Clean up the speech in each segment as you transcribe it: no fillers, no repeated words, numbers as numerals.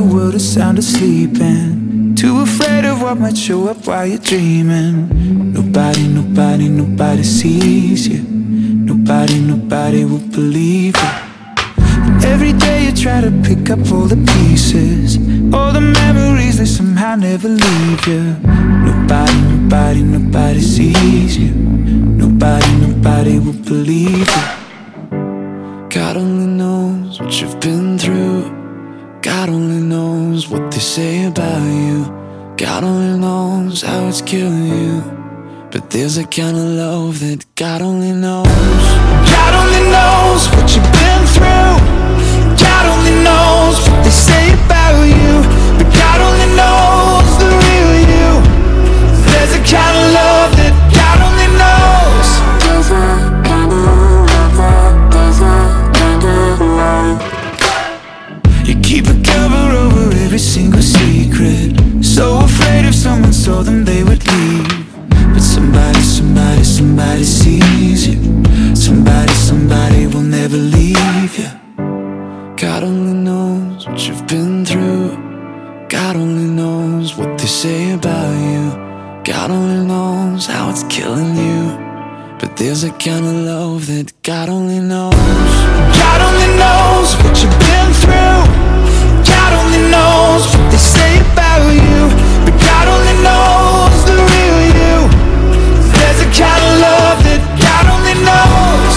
world is sound asleep and too afraid of what might show up while you're dreaming. Nobody sees you. Nobody will believe you. And every day you try to pick up all the pieces, all the memories, they somehow never leave you. Nobody sees you. Nobody will believe you. God only knows what you've been through. God only knows what they say about you. God only knows how it's killing you. But there's a kind of love that God only knows. God only knows what you've been through. God only knows what they say about you. But God only knows the real you. There's a kind of love that God only knows. There's a kind of love. You keep a cover over every single secret, so afraid if someone saw them they would leave. But somebody sees you. Somebody will never leave you. God only knows what you've been through. God only knows what they say about you. God only knows how it's killing you. But there's a kind of love that God only knows. God only knows what you've been through. God only knows what they say about you. But God only knows the real you. There's a kind of love that God only knows.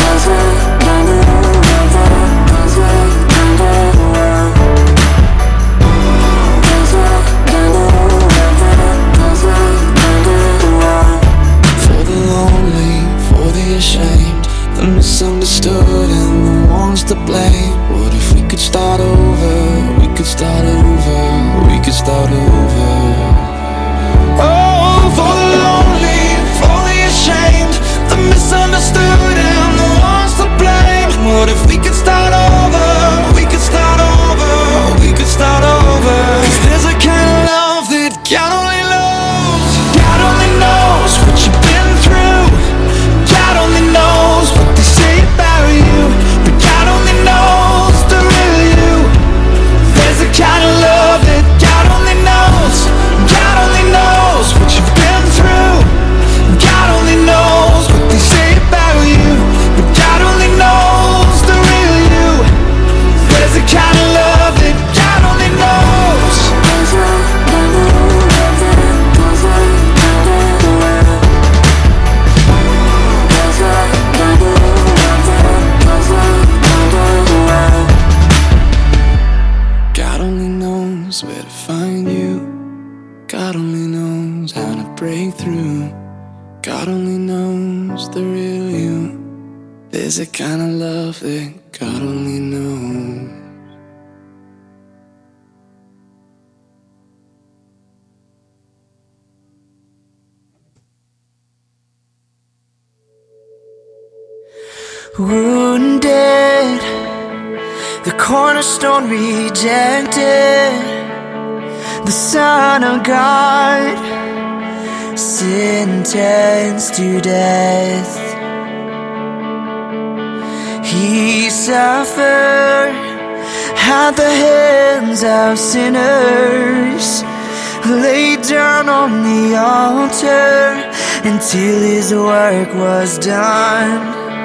For the lonely, for the ashamed, the misunderstood and the ones to blame. What if we could start over? We could start over. We could start over. Oh, for the lonely, for the ashamed, the misunderstood and the ones to blame. What if we could start over? We could start over. We could start over. 'Cause there's a kind of love that God only knows. God only knows what you've been through. God only knows what they say about you. But God only knows the real you. There's a kind of love that God only knows. God only knows what you've been through. God only knows what they say about you. But God only knows the real you. There's a kind of love that God only knows. God only knows where to find you. God only knows how to break through. God only knows the real you. There's a kind of love that God only knows. Wounded, the cornerstone rejected, the Son of God sentenced to death. He suffered at the hands of sinners, laid down on the altar until his work was done.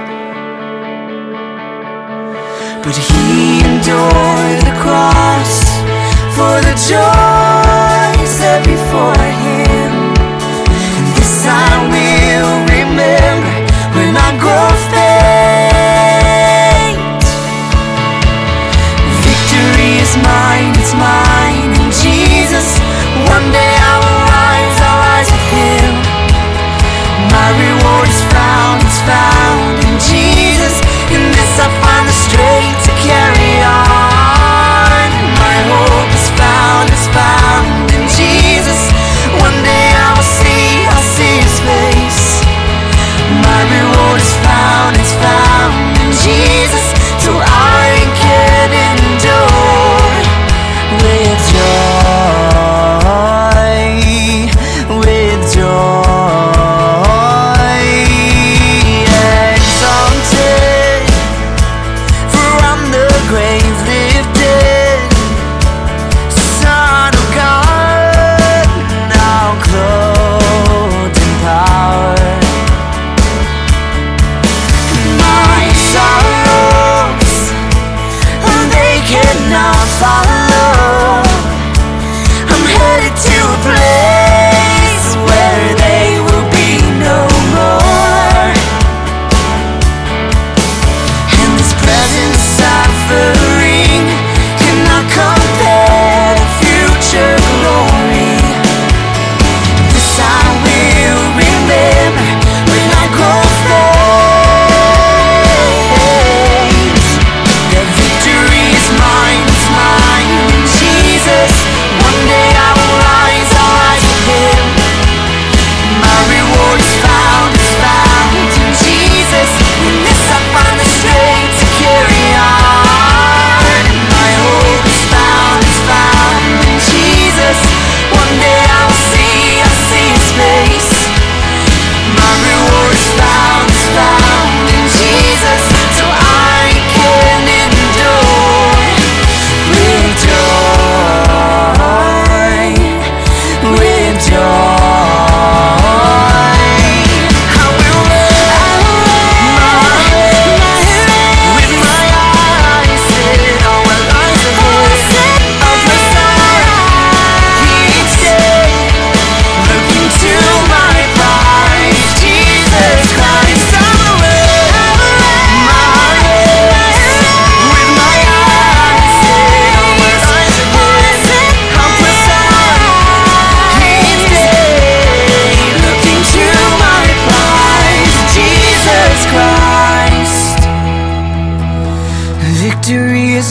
But he endured the cross for the joy set before him. And this I will remember when I grow faint. Victory is mine, it's mine in Jesus. One day I will rise, I'll rise with him. My reward is found, it's found in Jesus. In this I find the strength to carry on. My hope is found in Jesus.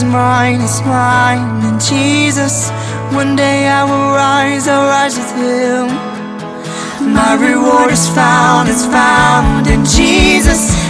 is mine, it's mine in Jesus. One day I will rise, I'll rise with Him. My reward is found, it's found in Jesus.